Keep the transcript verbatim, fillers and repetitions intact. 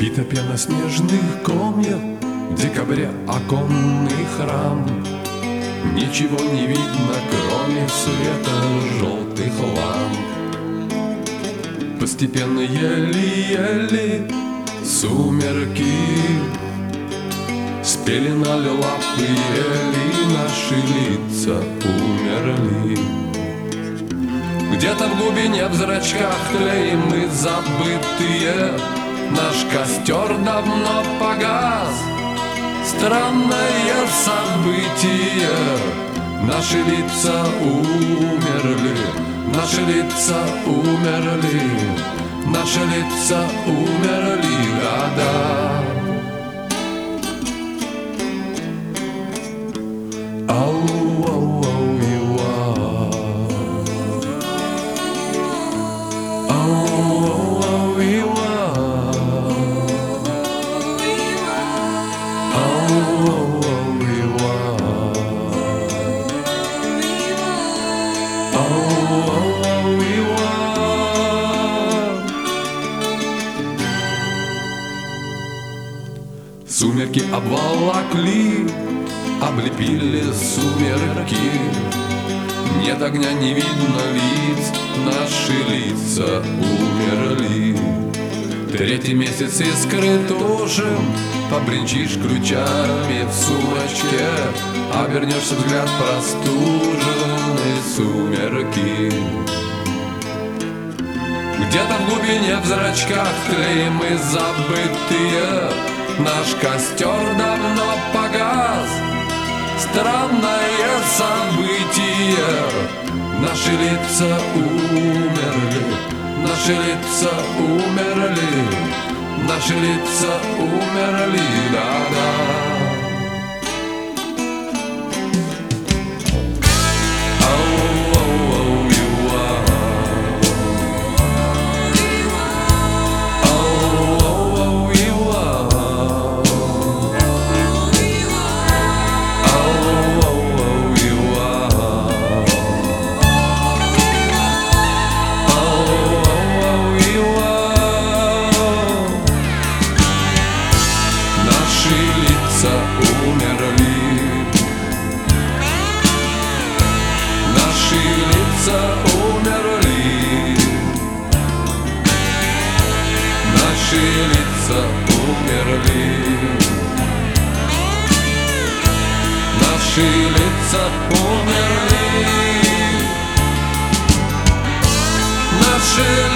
И топя на снежных комьях в декабре оконный храм. Ничего не видно, кроме света желтых ламп. Постепенно еле-еле сумерки спеленали лапы, ели наши лица умерли. Где-то в глубине в зрачках тлеем мы забытые. Наш костер давно погас. Странное событие. Наши лица умерли, наши лица умерли, наши лица умерли, да-да. Сумерки обволокли, облепили сумерки. Нет огня, не видно лиц, наши лица умерли. Третий месяц искры тушим, побренчишь ключами в сумочке, обернешься, взгляд простуженный, сумерки. Где-то в глубине в зрачках тлеем мы забытые. Наш костер давно погас. Странное событие. Наши лица умерли, наши лица умерли, наши лица умерли, да-да. Наши лица умерли, наши лица умерли, наши лица умерли, наши